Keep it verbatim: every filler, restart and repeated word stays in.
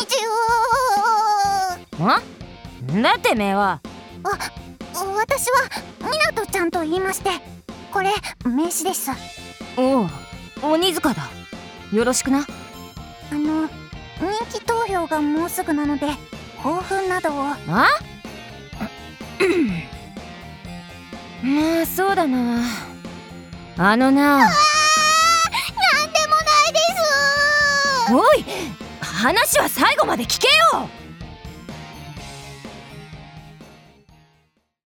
ん？なんだてめえは。 あ、私はみなとちゃんと言いまして、これ名刺です。 おう、鬼塚だ。よろしくな。 あの、人気投票がもうすぐなので抱負などを。 あまあそうだな。あのな。 なんでもないです。 おい、話は最後まで聞けよ。